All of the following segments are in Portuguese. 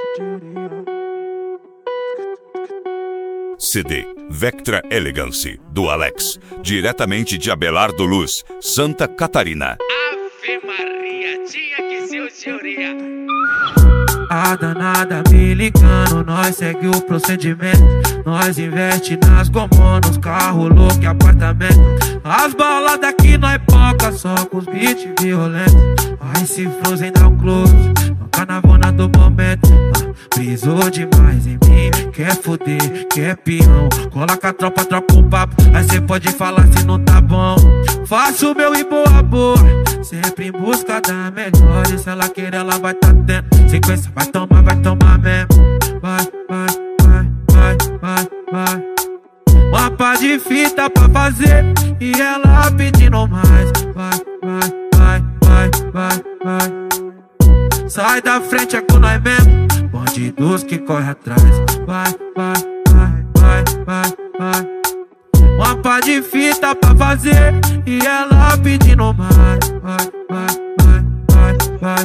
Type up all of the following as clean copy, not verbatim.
CD Vectra Elegance, do Alex, diretamente de Abelardo Luz, Santa Catarina. Ave Maria, tinha que ser o senhoria. A danada me ligando, nós segue o procedimento. Nós investe nas gomô, nos carros, louco e apartamento. As baladas aqui nós poca, só com os beats violentos. Aí se Frozen dá um close, no carnavona do momento. Brisou demais em mim, quer foder, quer peão. Cola com a tropa, troca um papo, aí cê pode falar se não tá bom. Faço o meu e boa boa, sempre em busca da melhor. E se ela querer, ela vai tá tendo. Sequência, vai tomar mesmo. Vai, vai, vai, vai, vai, vai. Uma pá de fita pra fazer e ela pedindo mais. Vai, vai, vai, vai, vai, vai. Sai da frente, é com nós mesmo. Bandidos que corre atrás. Vai, vai, vai, vai, vai, vai. Uma pá de fita pra fazer e ela pedindo mais. Vai, vai, vai, vai, vai,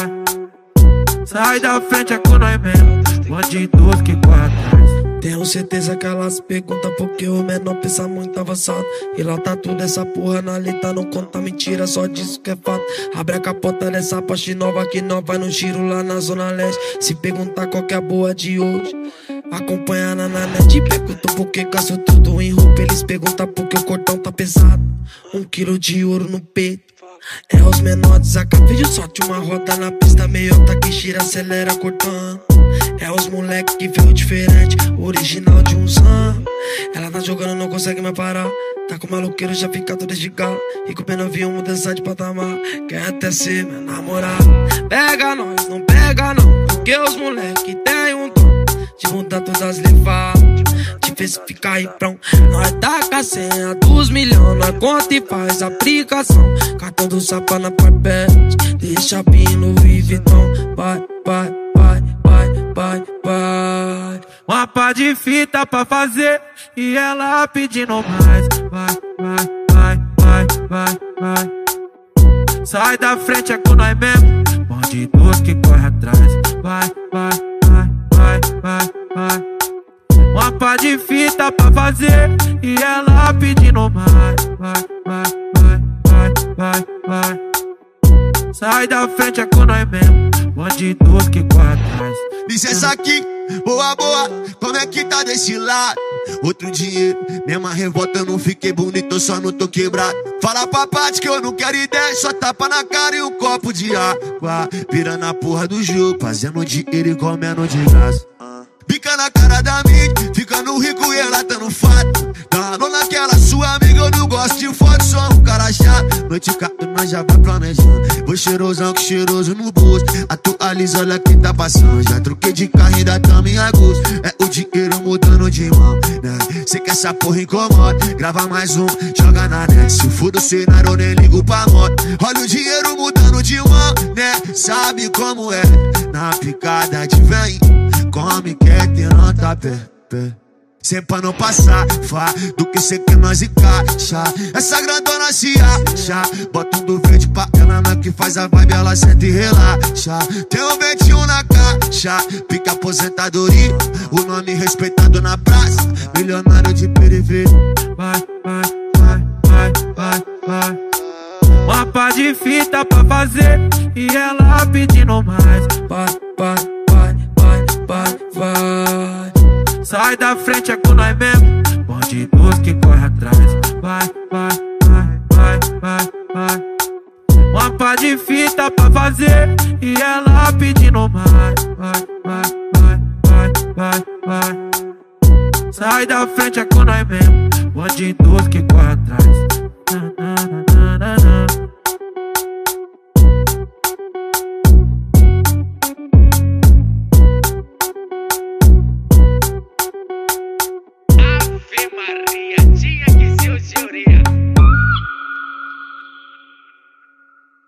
vai. Sai da frente, é com nós mesmo. Bandidos que corre atrás. Tenho certeza que elas perguntam porque o menor pensa muito avançado. E lá tá tudo essa porra na letra, não conta mentira, só disso que é fato. Abre a capota dessa Porsche nova que nós vai no giro lá na Zona Leste. Se perguntar qual que é a boa de hoje, acompanha na net. Perguntam por que gasto tudo em roupa, eles perguntam por que o cordão tá pesado. 1 quilo de ouro no peito. É os menores, a vídeo sorte uma roda na pista, meiota que gira, acelera cortando. É os moleque que veio diferente, original de uns anos. Ela tá jogando, não consegue mais parar. Tá com maloqueiro, já fica todo de galo. E com o pena avião, mudança de patamar. Quer até ser meu namorado. Pega nós, não pega não, porque os moleque tem um dom de mudar todas as levadas, de ver se fica aí pronto. Nós taca a senha dos milhões, nós conta e faz aplicação. Cartão do Sapa na papete, deixa pino e Vitão. Vai, vai, vai, vai, vai, vai. Uma pá de fita pra fazer e ela pedindo mais. Vai, vai, vai, vai, vai, vai. Sai da frente, é com nós mesmo. Bandidos que corre atrás. Vai, vai, vai, vai, vai, vai. Uma pá de fita pra fazer e ela pedindo mais. Vai, vai, vai, vai, vai, vai. Sai da frente, é com nós mesmo. Bandidos que corre atrás. Licença aqui, boa, boa, como é que tá desse lado? Outro dinheiro, mesma revolta, eu não fiquei bonito, eu só não tô quebrado. Fala pra parte que eu não quero ideia, só tapa na cara e um copo de água. Pirando a porra do jogo, fazendo dinheiro e comendo de graça. Pica na cara da mídia, ficando rico e ela tá no fato. Dando naquela sua amiga, eu não gosto de foto, sou um cara chato. Noite caro, nós já vai planejando. Vou cheirosão que cheiroso no bolso. Atualiza, olha quem tá passando. Já troquei de carro, ainda tamo em agosto. É o dinheiro mudando de mão, né? Cê que essa porra incomoda, grava mais um, joga na net. Se for do cenário, eu nem ligo pra moto. Olha o dinheiro mudando de mão, né? Sabe como é, na picada de vem. Come, quer ter nota pé. Sempre pra não passar, fá, do que cê quer nós encaixa. Essa grandona se acha, bota um do verde pra ela, na que faz a vibe, ela senta e relaxa. Tem um 21 na caixa, pica aposentadoria, o nome respeitado na praça, milionário de periferia. Vai, vai, vai, vai, vai, vai. Uma pá de fita pra fazer e ela pedindo mais. Vai, vai, vai, vai, vai, vai. Sai da frente, é com nós mesmo. Bandidos que corre atrás. Vai, vai, vai, vai, vai, vai. Uma pá de fita pra fazer e ela pedindo mais. Vai, vai, vai, vai, vai, vai. Sai da frente, é com nós mesmo. Bandidos que corre atrás.